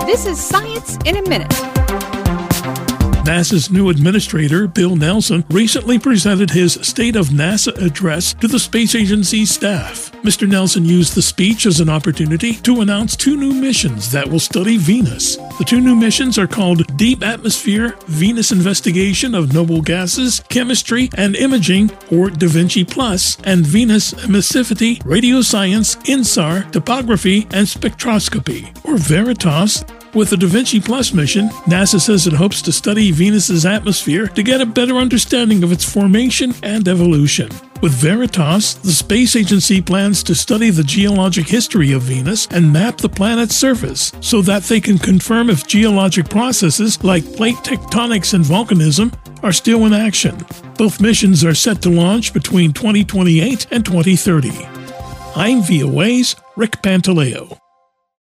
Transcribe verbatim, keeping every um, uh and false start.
This is Science in a Minute. NASA's new administrator, Bill Nelson, recently presented his State of NASA address to the space agency's staff. Mister Nelson used the speech as an opportunity to announce two new missions that will study Venus. The two new missions are called Deep Atmosphere Venus Investigation of Noble Gases, Chemistry and Imaging, or Da Vinci Plus, and Venus Emissivity, Radioscience, INSAR, Topography, and Spectroscopy, or VERITAS. With the Da Vinci Plus mission, NASA says it hopes to study Venus's atmosphere to get a better understanding of its formation and evolution. With VERITAS, the space agency plans to study the geologic history of Venus and map the planet's surface so that they can confirm if geologic processes like plate tectonics and volcanism are still in action. Both missions are set to launch between twenty twenty-eight and twenty thirty. I'm V O A's Rick Pantaleo.